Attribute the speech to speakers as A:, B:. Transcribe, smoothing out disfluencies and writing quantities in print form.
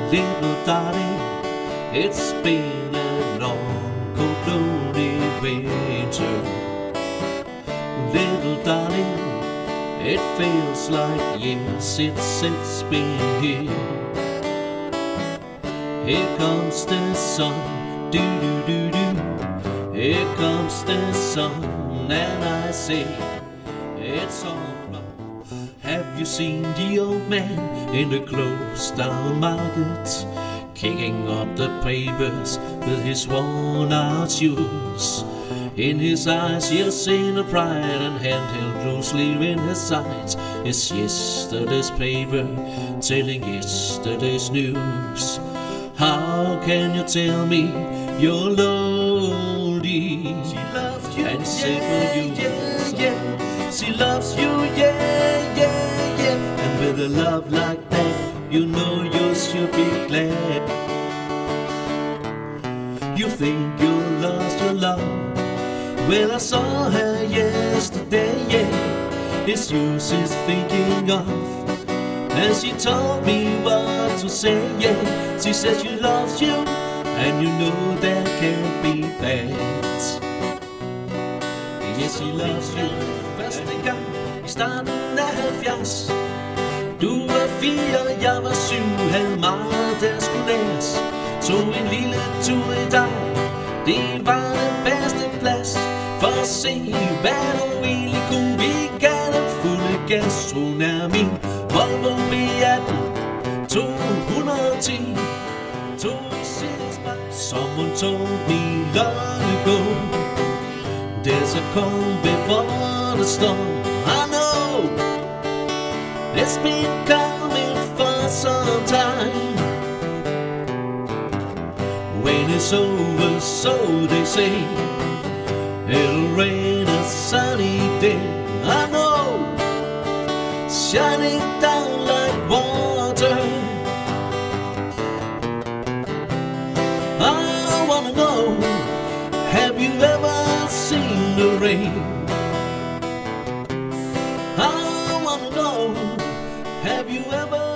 A: little darling, it's been a long, cold, lonely winter. Little darling, it feels like years it's been here. Here comes the sun, do-do-do-do. Here comes the sun, and I say, it's alright. Have you seen the old man in the closed down market, kicking up the papers with his worn out shoes? In his eyes you'll see the pride, and hand held loosely in his sides is yesterday's paper telling yesterday's news. How can you tell me you're lonely?
B: She loves you,
A: and say for you,
B: yeah. She loves you, yeah.
A: And with a love like that, you know you should be glad. You think you lost your love? Well, I saw her yesterday, yeah. It's you she's thinking of, and she told me what to say, yeah. She says she loves you, and you know that can't be bad. Yes, she loves you. Første gang i starten af 70. Du var 4, jeg var 7, havde meget der skulle læres. Tog en lille tur i dag, det var den bedste plads for at se, hvad du egentlig kunne. Vi gav den fulde gas. Hun er min Volvo V18 210. Someone told me long ago, there's a calm before the storm. I know it's been coming for some time. When it's over, so they say, it'll rain a sunny day. I know, shining down like water. I wanna know, have you ever seen the rain? I wanna know, have you ever